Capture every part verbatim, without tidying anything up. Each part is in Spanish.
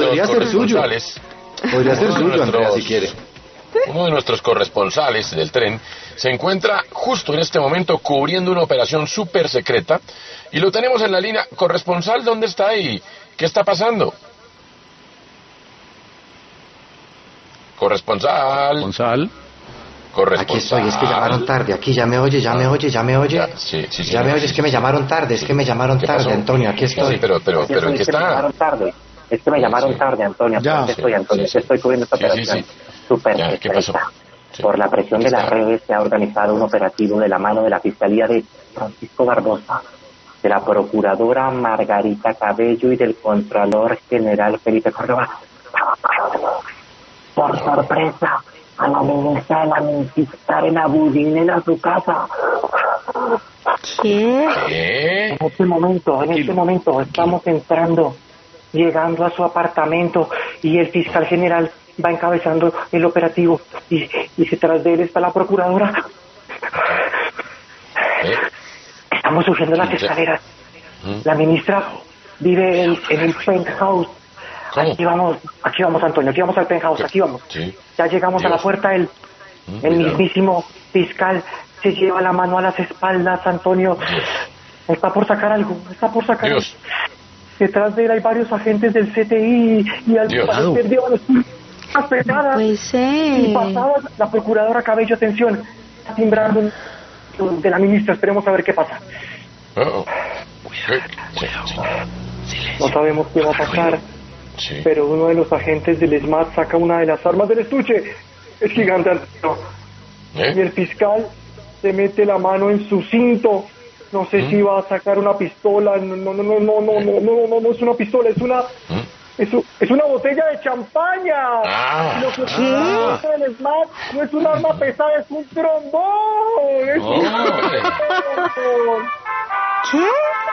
Podría ser suyo. Podría ser suyo, Andrea, si quiere. Uno de nuestros corresponsales del tren se encuentra justo en este momento cubriendo una operación súper secreta y lo tenemos en la línea. Corresponsal, ¿dónde está y qué está pasando? Corresponsal. Corresponsal. Corresponsal. Aquí estoy, es que llamaron tarde, aquí ya me oye, ya me oye, ya me oye. Ya, sí, sí, sí, ya no, me oye, sí, es que me sí, llamaron tarde, es que me llamaron ¿Qué tarde, pasó? Antonio, aquí estoy. Sí, pero, pero, pero, ¿en qué Es que me está? llamaron tarde, es que me llamaron Sí. tarde, Antonio, Ya. aquí estoy, Antonio, Sí, sí. estoy cubriendo esta Sí, sí, operación. sí. Súper Ya, ¿qué pasó? secreta. Sí. Por la presión de las Está. redes se ha organizado un operativo de la mano de la Fiscalía de Francisco Barbosa, de la Procuradora Margarita Cabello y del Contralor General Felipe Córdoba. Por sorpresa, a la ministra de la militar en Abudinen a su casa. ¿Qué? ¿Qué? En este momento, en este momento estamos entrando, llegando a su apartamento y el fiscal general va encabezando el operativo y, y detrás de él está la procuradora. ¿Eh? Estamos subiendo las ¿Qué? escaleras. ¿Mm? La ministra vive en, en el penthouse. ¿Cómo? Aquí vamos, aquí vamos, Antonio, aquí vamos al penthouse, ¿Qué? aquí vamos. Sí. Ya llegamos a la Dios. puerta, el, Mm, el cuidado. mismísimo fiscal se lleva la mano a las espaldas, Antonio. Dios. Está por sacar algo, está por sacar Dios. algo. Detrás de él hay varios agentes del C T I y al Dios. parecer dio las pegadas. Puede Y ser. pasaba la procuradora Cabello, atención, está timbrando un- de la ministra, esperemos a ver qué pasa. Oh. ¿Qué? Sí, sí. No sabemos qué va a pasar, Sí. pero uno de los agentes del ESMAD saca una de las armas del estuche. Es gigante, Antonio. Y ¿Eh? el fiscal se mete la mano en su cinto. No sé ¿Mm? si va a sacar una pistola. No, no, no, no, no, no, no, no, no, no es una pistola, es una, ¿Mm? es, u- es una botella de champaña. Ah. Lo que Ah. tiene el ESMAD no es un arma pesada, es un trombón. Es un Hombre. trombón. ¿Qué?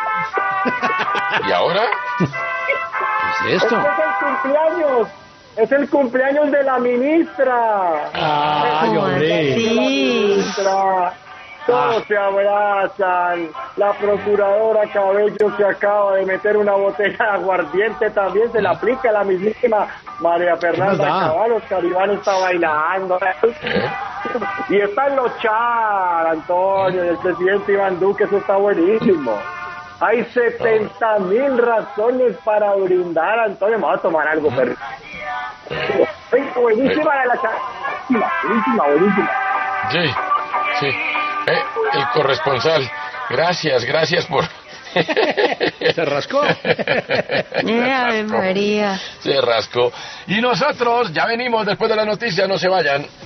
¿Y ahora? ¿Qué es esto? Este es el cumpleaños. Es el cumpleaños de la ministra. Ay, ¿Cómo hombre. así? Ministra. Todos se abrazan. La procuradora Cabello se acaba de meter una botella de aguardiente. También se la aplica la mismísima María Fernanda ¿Qué más da? Caballos. Caribán está bailando. ¿Eh? Y están los char, Antonio, y el presidente Iván Duque. Eso está buenísimo. Hay setenta mil razones para brindar, Antonio. Me voy a tomar algo, pero... Buenísima la de la char. Buenísima, buenísima. Sí, sí. Eh, el corresponsal. Gracias, gracias por... Se rascó. Eh, Ave María. Se rascó. Y nosotros ya venimos después de la noticia, no se vayan.